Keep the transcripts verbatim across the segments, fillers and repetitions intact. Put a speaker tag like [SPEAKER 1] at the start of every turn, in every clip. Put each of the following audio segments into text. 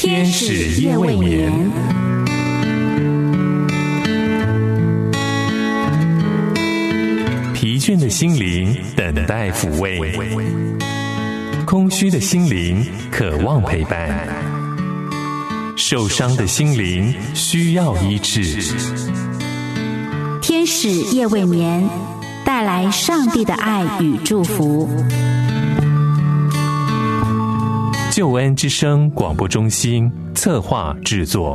[SPEAKER 1] 天使夜未眠。疲倦的心灵等待抚慰，空虚的心灵渴望陪伴，受伤的心灵需要医治。
[SPEAKER 2] 天使夜未眠，带来上帝的爱与祝福。
[SPEAKER 1] 救恩之声广播中心策划制作。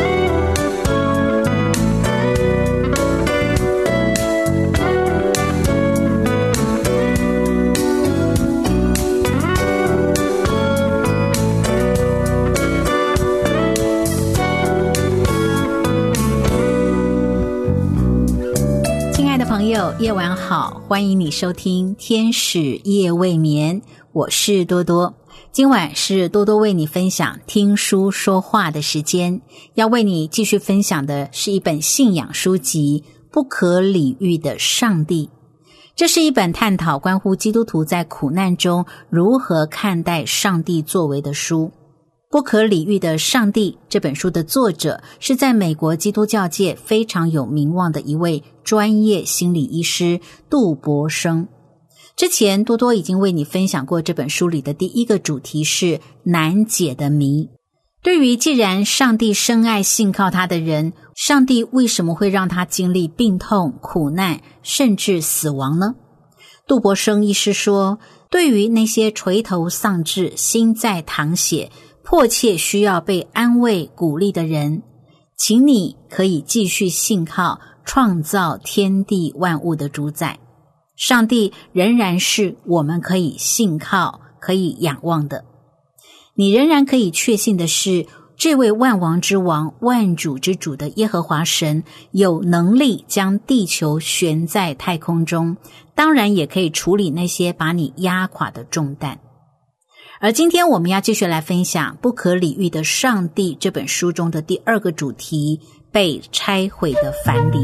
[SPEAKER 2] 亲爱的朋友，夜晚好，欢迎你收听天使夜未眠，我是多多。今晚是多多为你分享听书说话的时间，要为你继续分享的是一本信仰书籍《不可理喻的上帝》。这是一本探讨关乎基督徒在苦难中如何看待上帝作为的书。不可理喻的上帝这本书的作者是在美国基督教界非常有名望的一位专业心理医师杜博生。之前多多已经为你分享过这本书里的第一个主题是难解的谜。对于既然上帝深爱信靠他的人，上帝为什么会让他经历病痛、苦难，甚至死亡呢？杜博生医师说，对于那些垂头丧志、心在淌血、迫切需要被安慰鼓励的人，请你可以继续信靠创造天地万物的主宰。上帝仍然是我们可以信靠、可以仰望的。你仍然可以确信的是，这位万王之王、万主之主的耶和华神有能力将地球悬在太空中，当然也可以处理那些把你压垮的重担。而今天我们要继续来分享《不可理喻的上帝》这本书中的第二个主题，被拆毁的樊篱。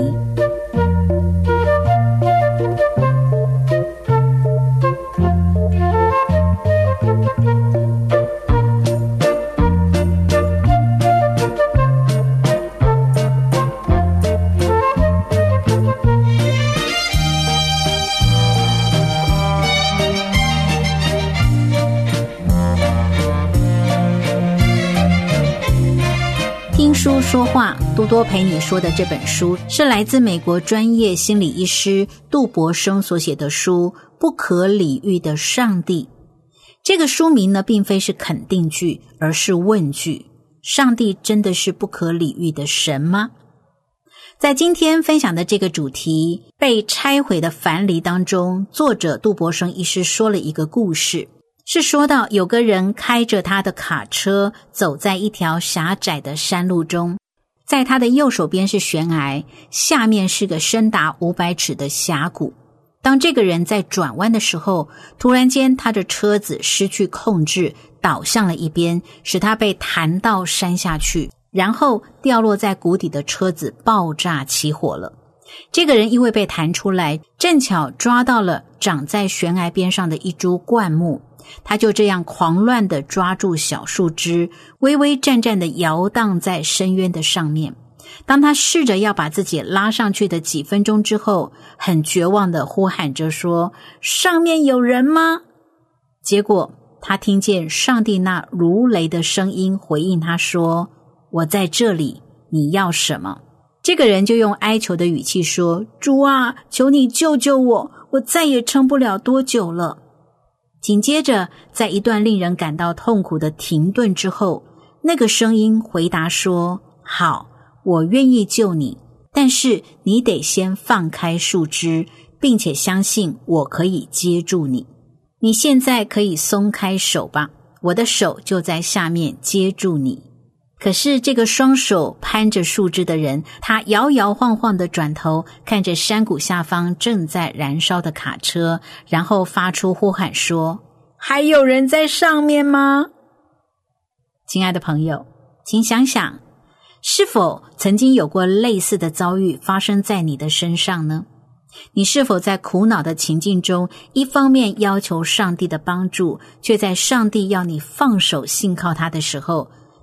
[SPEAKER 2] 听书说话，多多陪你说的这本书是来自美国专业心理医师杜博生所写的书《不可理喻的上帝》。这个书名呢，并非是肯定句，而是问句。上帝真的是不可理喻的神吗？在今天分享的这个主题被拆毁的樊篱当中，作者杜博生医师说了一个故事，是说到有个人开着他的卡车走在一条狭窄的山路中，在他的右手边是悬崖，下面是个深达五百尺的峡谷。当这个人在转弯的时候，突然间他的车子失去控制，倒向了一边，使他被弹到山下去，然后掉落在谷底的车子爆炸起火了。这个人因为被弹出来，正巧抓到了长在悬崖边上的一株灌木，他就这样狂乱地抓住小树枝，微微战战地摇荡在深渊的上面。当他试着要把自己拉上去的几分钟之后，很绝望地呼喊着说：上面有人吗？结果他听见上帝那如雷的声音回应他说：我在这里，你要什么？这个人就用哀求的语气说：主啊，求你救救我，我再也撑不了多久了。紧接着，在一段令人感到痛苦的停顿之后，那个声音回答说：好，我愿意救你，但是你得先放开树枝，并且相信我可以接住你。你现在可以松开手吧，我的手就在下面接住你。可是这个双手攀着树枝的人，他摇摇晃晃地转头看着山谷下方正在燃烧的卡车，然后发出呼喊说：还有人在上面吗？亲爱的朋友，请想想，是否曾经有过类似的遭遇发生在你的身上呢？你是否在苦恼的情境中，一方面要求上帝的帮助，却在上帝要你放手信靠他的时候，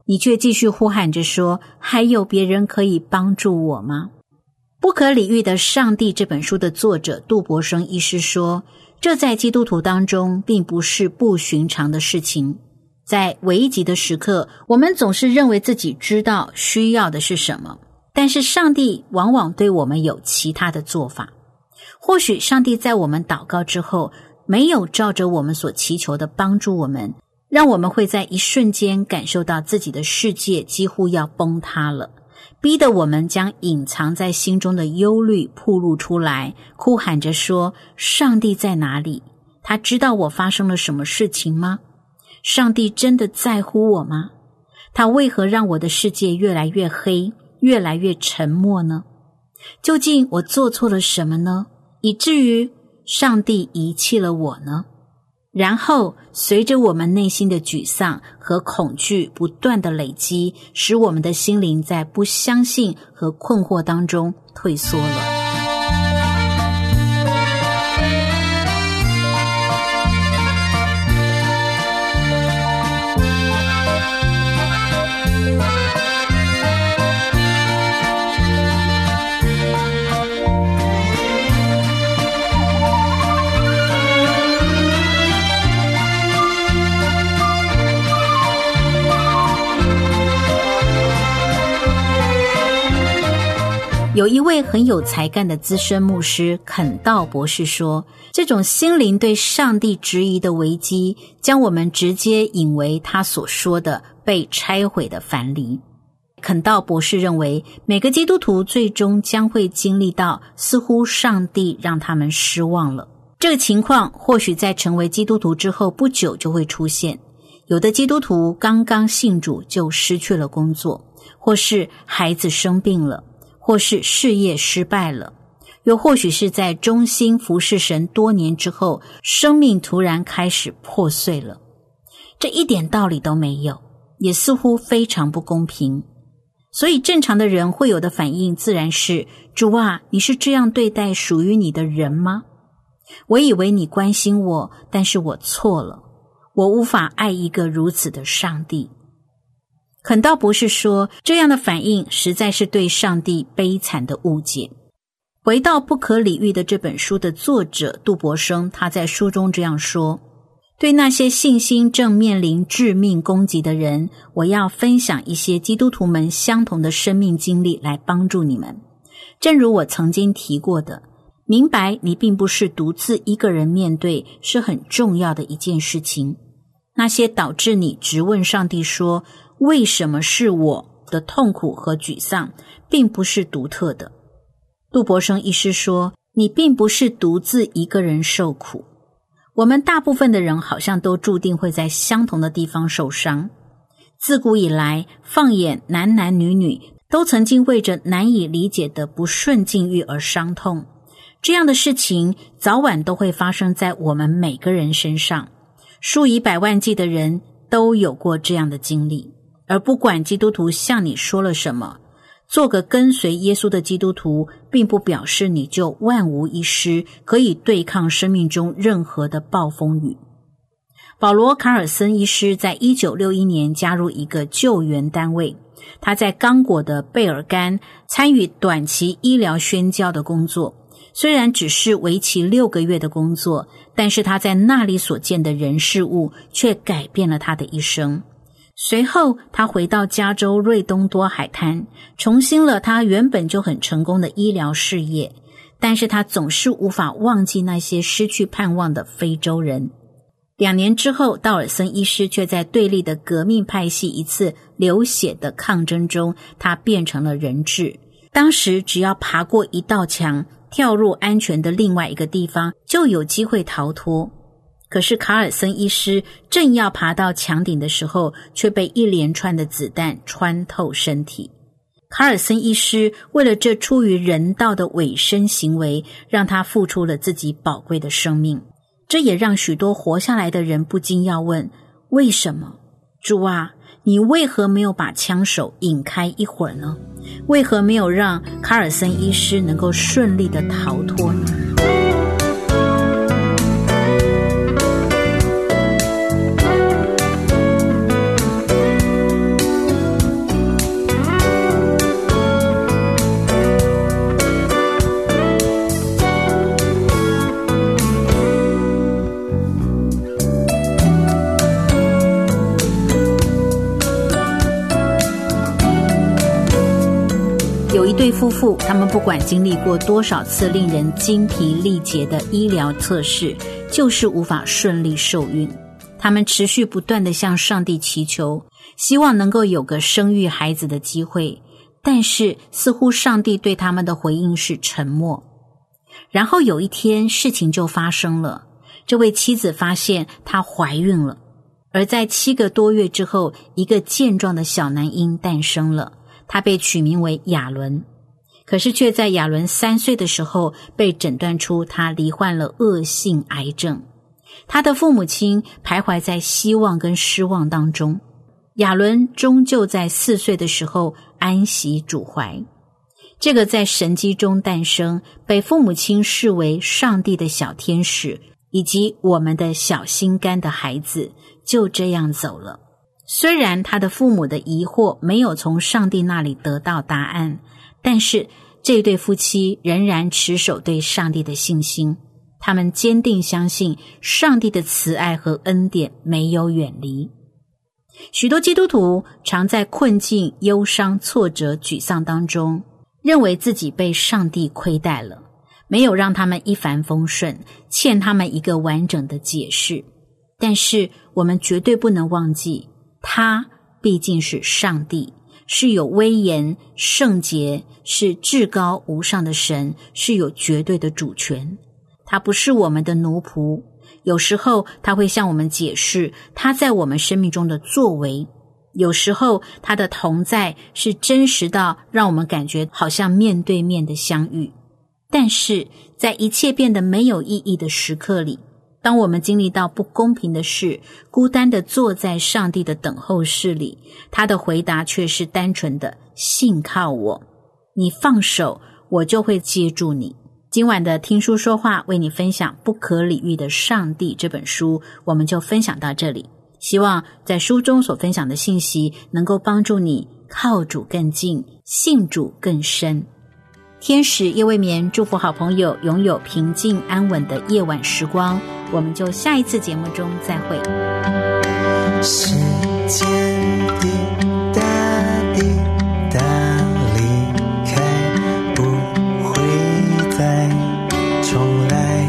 [SPEAKER 2] 你却继续呼喊着说，还有别人可以帮助我吗？不可理喻的上帝这本书的作者杜柏生医师说，这在基督徒当中并不是不寻常的事情。在危急的时刻，我们总是认为自己知道需要的是什么，但是上帝往往对我们有其他的做法。或许上帝在我们祷告之后，没有照着我们所祈求的帮助我们，让我们会在一瞬间感受到自己的世界几乎要崩塌了，逼得我们将隐藏在心中的忧虑暴露出来，哭喊着说，上帝在哪里？他知道我发生了什么事情吗？上帝真的在乎我吗？他为何让我的世界越来越黑，越来越沉默呢？究竟我做错了什么呢？以至于上帝遗弃了我呢？然后随着我们内心的沮丧和恐惧不断的累积，使我们的心灵在不相信和困惑当中退缩了。有一位很有才干的资深牧师肯道博士说，这种心灵对上帝质疑的危机，将我们直接引为他所说的被拆毁的樊篱。肯道博士认为，每个基督徒最终将会经历到似乎上帝让他们失望了。这个情况或许在成为基督徒之后不久就会出现。有的基督徒刚刚信主就失去了工作，或是孩子生病了，或是事业失败了，又或许是在忠心服侍神多年之后，生命突然开始破碎了。这一点道理都没有，也似乎非常不公平。所以正常的人会有的反应自然是，主啊，你是这样对待属于你的人吗？我以为你关心我，但是我错了，我无法爱一个如此的上帝。肯道博士说，这样的反应实在是对上帝悲惨的误解。回到不可理喻的这本书的作者杜柏生，他在书中这样说，对那些信心正面临致命攻击的人，我要分享一些基督徒们相同的生命经历来帮助你们。正如我曾经提过的，明白你并不是独自一个人面对，是很重要的一件事情。那些导致你质问上帝说，为什么是我的痛苦和沮丧，并不是独特的。杜柏生医师说，你并不是独自一个人受苦。我们大部分的人好像都注定会在相同的地方受伤。自古以来，放眼男男女女，都曾经为着难以理解的不顺境遇而伤痛。这样的事情早晚都会发生在我们每个人身上。数以百万计的人都有过这样的经历。而不管基督徒向你说了什么，做个跟随耶稣的基督徒，并不表示你就万无一失，可以对抗生命中任何的暴风雨。保罗·卡尔森医师在一九六一年加入一个救援单位，他在刚果的贝尔干参与短期医疗宣教的工作。虽然只是为期六个月的工作，但是他在那里所见的人事物却改变了他的一生。随后他回到加州瑞东多海滩，重新了他原本就很成功的医疗事业，但是他总是无法忘记那些失去盼望的非洲人。两年之后，道尔森医师却在对立的革命派系一次流血的抗争中，他变成了人质。当时只要爬过一道墙，跳入安全的另外一个地方，就有机会逃脱。可是卡尔森医师正要爬到墙顶的时候，却被一连串的子弹穿透身体。卡尔森医师为了这出于人道的委身行为，让他付出了自己宝贵的生命。这也让许多活下来的人不禁要问，为什么？主啊，你为何没有把枪手引开一会儿呢？为何没有让卡尔森医师能够顺利的逃脱呢？ 有一对夫妇，他们不管经历过多少次令人精疲力竭的医疗测试，就是无法顺利受孕。他们持续不断地向上帝祈求，希望能够有个生育孩子的机会，但是似乎上帝对他们的回应是沉默。然后有一天，事情就发生了，这位妻子发现她怀孕了，而在七个多月之后，一个健壮的小男婴诞生了，他被取名为亚伦。可是却在亚伦三岁的时候被诊断出他罹患了恶性癌症。他的父母亲徘徊在希望跟失望当中，亚伦终究在四岁的时候安息主怀。这个在神迹中诞生，被父母亲视为上帝的小天使以及我们的小心肝的孩子，就这样走了。虽然他的父母的疑惑没有从上帝那里得到答案，但是这对夫妻仍然持守对上帝的信心，他们坚定相信上帝的慈爱和恩典没有远离。许多基督徒常在困境、忧伤、挫折、沮丧当中，认为自己被上帝亏待了，没有让他们一帆风顺，欠他们一个完整的解释。但是我们绝对不能忘记，他毕竟是上帝，是有威严、圣洁，是至高无上的神，是有绝对的主权。他不是我们的奴仆，有时候他会向我们解释他在我们生命中的作为，有时候他的同在是真实到让我们感觉好像面对面的相遇。但是在一切变得没有意义的时刻里，当我们经历到不公平的事，孤单地坐在上帝的等候室里，他的回答却是单纯的信靠我，你放手，我就会接住你。今晚的听书说话为你分享不可理喻的上帝这本书，我们就分享到这里。希望在书中所分享的信息能够帮助你靠主更近，信主更深。天使夜未眠祝福好朋友拥有平静安稳的夜晚时光，我们就下一次节目中再会。
[SPEAKER 3] 时间滴答滴答离开，不会再重来，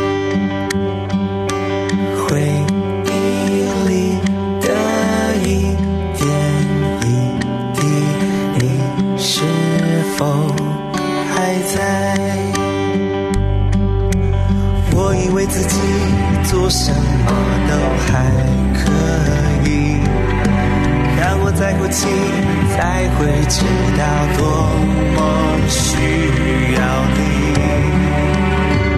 [SPEAKER 3] 回忆里的一点一滴，你是否还在？我以为自己做什么都还可以，让我再哭泣才会知道多么需要你。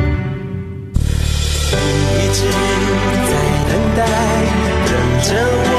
[SPEAKER 3] 你一直在等待，等着我